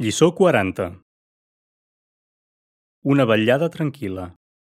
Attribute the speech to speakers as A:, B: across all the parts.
A: Lliçó 40. Una vetllada tranquil·la.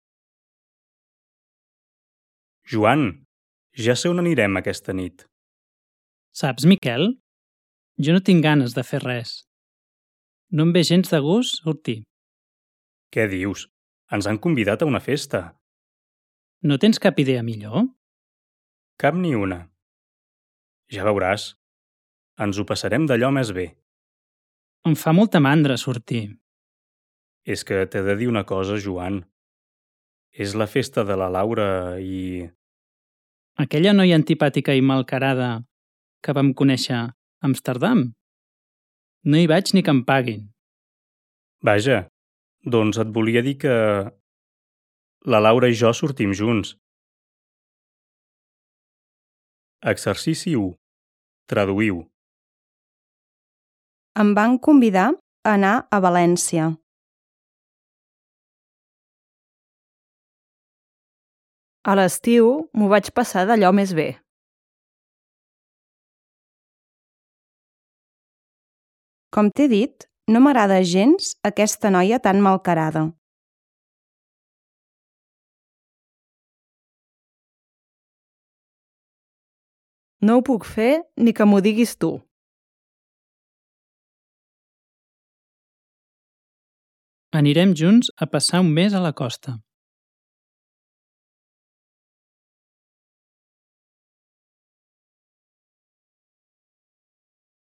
A: Joan, ja sé on anirem aquesta nit.
B: Saps, Miquel? Jo no tinc ganes de fer res. No em ve gens de gust sortir.
A: Què dius? Ens han convidat a una festa.
B: No tens cap idea millor?
A: Cap ni una. Ja veuràs. Ens ho passarem d'allò més bé.
B: Em fa molta mandra sortir.
A: És que t'he de dir una cosa, Joan. És la festa de la Laura i...
B: Aquella noia antipàtica i malcarada que vam conèixer a Amsterdam? No hi vaig ni que em paguin.
A: Vaja, doncs et volia dir que... La Laura i jo sortim junts. Exercici 1. Traduïu.
C: Em van convidar a anar a València. A l'estiu m'ho vaig passar d'allò més bé. Com t'he dit, no m'agrada gens aquesta noia tan malcarada. No ho puc fer ni que m'ho diguis tu.
B: Anirem junts a passar un mes a la costa.